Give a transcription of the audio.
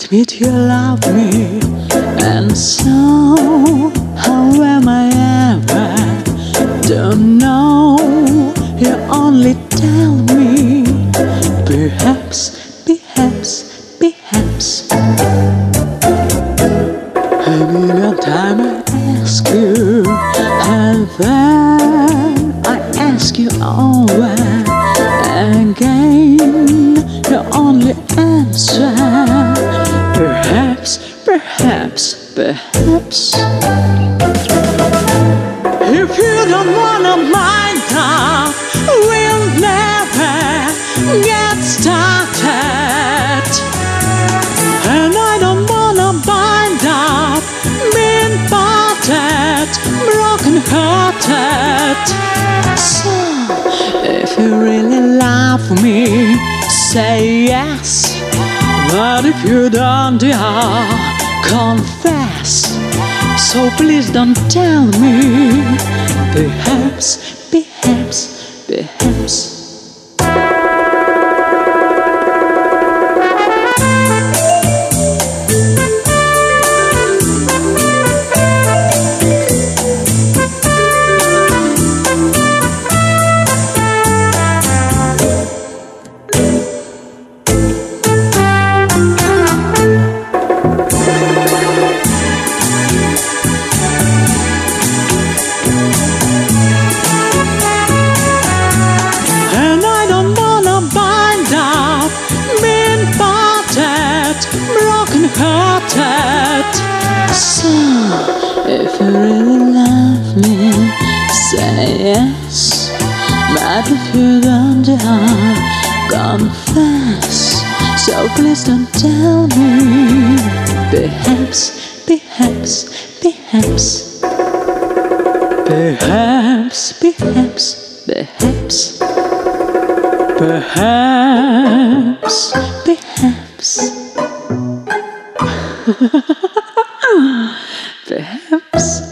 sweet you love me, and so how am I ever? Don't know, you only tell me. Perhaps a million times I ask you, and then I ask you over again. You only answer perhaps. If you don't wanna mind up, we'll never get started. And I don't wanna bind up, being parted, broken hearted. So, if you really love me, say yes. But if you don't, dear, confess. So please don't tell me. Perhaps. Broken hearted. So, if you really love me, say yes. But if you don't, dear, confess. So please don't tell me. Perhaps. Perhaps.